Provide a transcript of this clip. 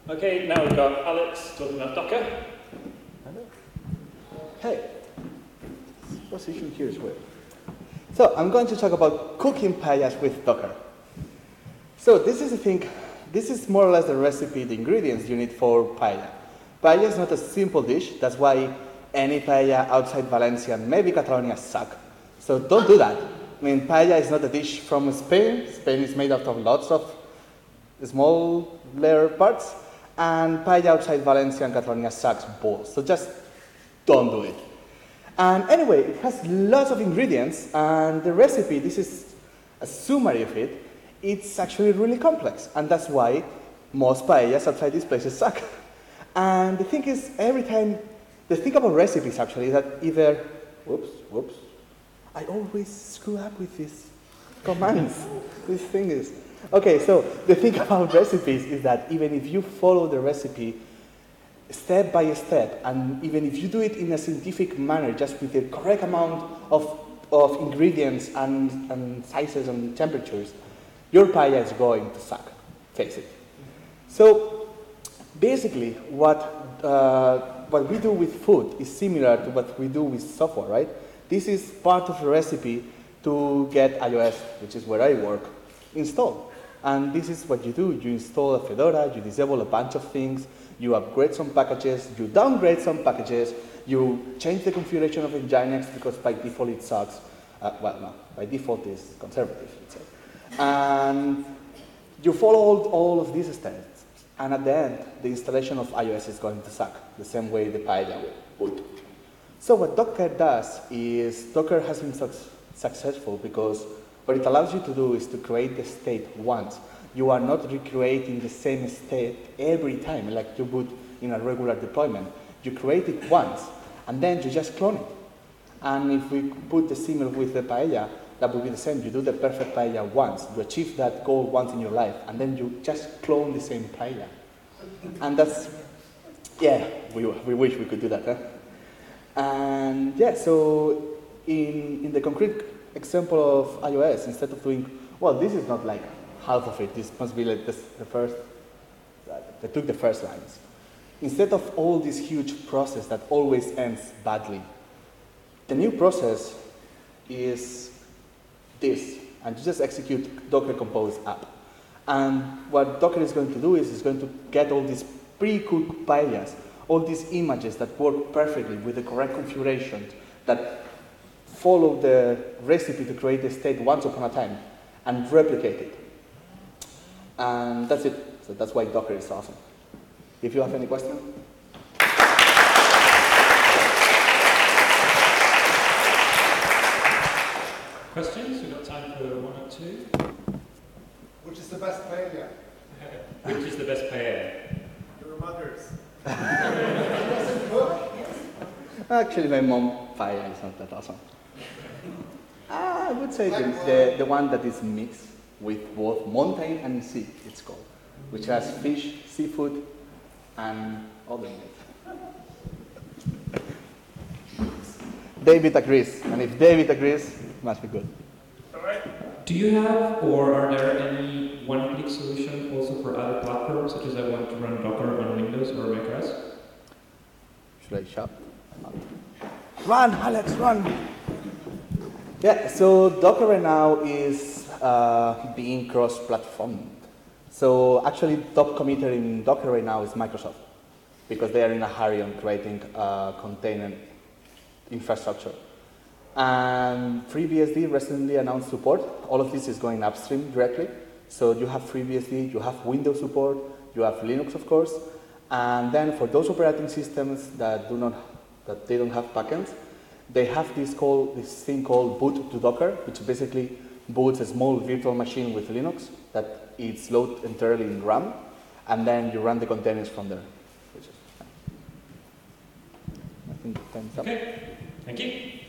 Okay, now we've got Alex talking about Docker. Hello. Hey, this position here is weird. So I'm going to talk about cooking paellas with Docker. So this is the thing, this is more or less the recipe, the ingredients you need for paella. Paella is not a simple dish, that's why any paella outside Valencia, maybe Catalonia, suck. So don't do that. I mean, paella is not a dish from Spain. Spain is made out of lots of small layer parts, and paella outside Valencia and Catalonia sucks balls. So just don't do it. And anyway, it has lots of ingredients, and the recipe, this is a summary of it, it's actually really complex, and that's why most paellas outside these places suck. And the thing is, every time, the thing about recipes actually is that either, whoops, I always screw up with these commands, this thing is. Okay, so the thing about recipes is that even if you follow the recipe step by step, and even if you do it in a scientific manner, just with the correct amount of ingredients and sizes and temperatures, your paella is going to suck, face it. So basically, what we do with food is similar to what we do with software, right? This is part of the recipe to get iOS, which is where I work, installed. And this is what you do. You install a Fedora, you disable a bunch of things, you upgrade some packages, you downgrade some packages, you change the configuration of Nginx because by default it sucks. Well, no, by default it's conservative, let's say. And you follow all of these steps. And at the end, the installation of iOS is going to suck, the same way the paella would. So what Docker does is, Docker has been successful because what it allows you to do is to create the state once. You are not recreating the same state every time, like you would in a regular deployment. You create it once, and then you just clone it. And if we put the similar with the paella, that would be the same. You do the perfect paella once. You achieve that goal once in your life, and then you just clone the same paella. And that's, yeah, we wish we could do that, huh? And yeah, so in the concrete example of iOS, instead of doing, well, this is not like half of it, this must be like the first, they took the first lines. Instead of all this huge process that always ends badly, the new process is this, and you just execute Docker Compose app. And what Docker is going to do is it's going to get all these pre-cooked paellas, all these images that work perfectly with the correct configuration, that follow the recipe to create the state once upon a time, and replicate it. And that's it. So that's why Docker is awesome. If you have any questions? Questions? We've got time for one or two. Which is the best paella? Which is the best paella? Your mother's. Actually, my mom paella is not that awesome. I would say the one that is mixed with both mountain and sea, it's called, which has fish, seafood, and other meat. David agrees, and if David agrees, it must be good. All right. Do you have, or are there any one-click solution also for other platforms, such as I want to run Docker on Windows or macOS? Should I shout? Run, Alex, run! Yeah, so Docker right now is being cross-platformed. So actually, top committer in Docker right now is Microsoft, because they are in a hurry on creating a container infrastructure. And FreeBSD recently announced support. All of this is going upstream directly. So you have FreeBSD, you have Windows support, you have Linux, of course. And then for those operating systems that they don't have backends, they have this thing called boot to Docker, which basically boots a small virtual machine with Linux that it's loaded entirely in RAM, and then you run the containers from there. Which is, I think time's up. Okay, thank you.